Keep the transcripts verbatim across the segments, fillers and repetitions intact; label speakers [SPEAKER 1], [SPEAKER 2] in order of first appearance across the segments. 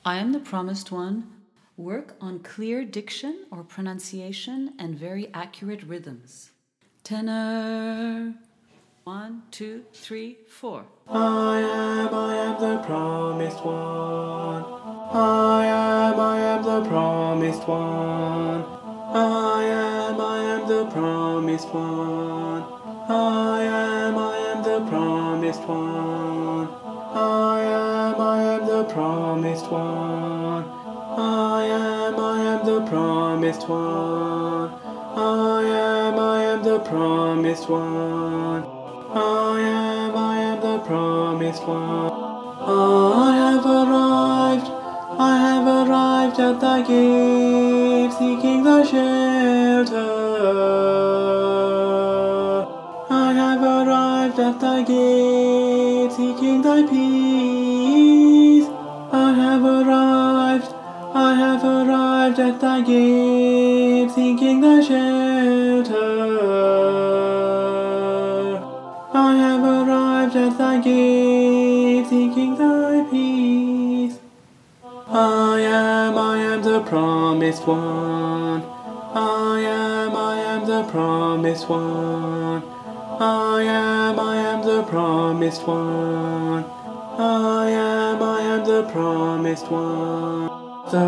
[SPEAKER 1] I am the promised one. Work on clear diction or pronunciation and very accurate rhythms. Tenor. One, two, three, four.
[SPEAKER 2] I am, I am the promised one. I am, I am the promised one. I am, I am the promised one. I am, I am the promised one. I am, I am the promised one. I am, I am the promised one. I am, I am the promised one. I am, I am the promised one. I have arrived, I have arrived at thy gate, seeking thy shelter. I have arrived at thy gate, seeking thy peace. I have arrived, I have arrived at thy gate, seeking thy shelter. I have arrived at thy gate, seeking thy peace. I am, I am the promised one. I am, I am the promised one. I am, I am the promised one. I am, I am the promised one. The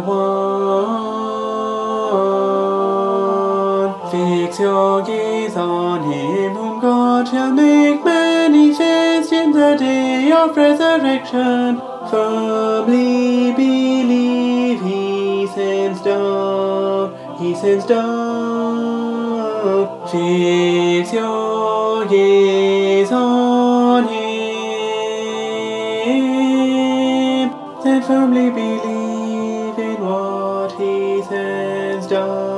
[SPEAKER 2] one. Fix your gaze on him whom God shall make manifest in the day of resurrection. Firmly believe he sends down, he sends down. Fix your gaze on him, then firmly believe in what he sends down.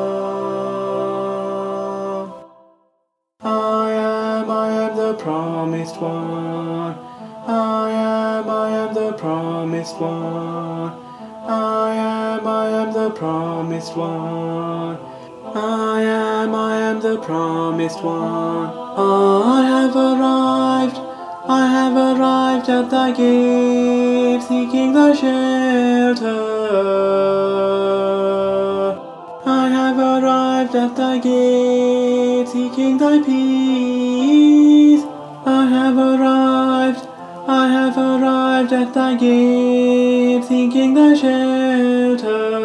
[SPEAKER 2] I am, I am the promised one. I am, I am the promised one. I am, I am the promised one. I am, I am the promised one. I have arrived, I have arrived at thy gate, seeking thy shelter. I have arrived at thy gate, seeking thy peace. I have arrived, I have arrived at thy gate, seeking thy shelter.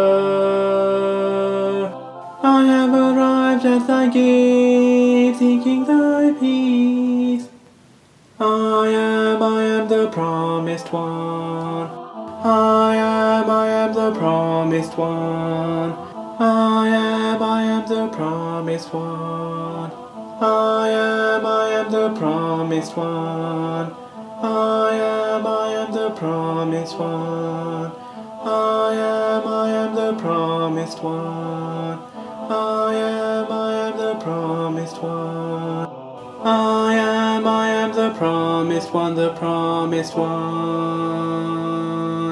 [SPEAKER 2] I have arrived at thy gate, seeking thy peace. I am, I am the promised one. I am, I am the promised one. I am, I am the promised one. I am, I am the promised one. I am, I am the promised one. I am, I am the promised one. I am, I am the promised one. I am, I am the promised one, the promised one.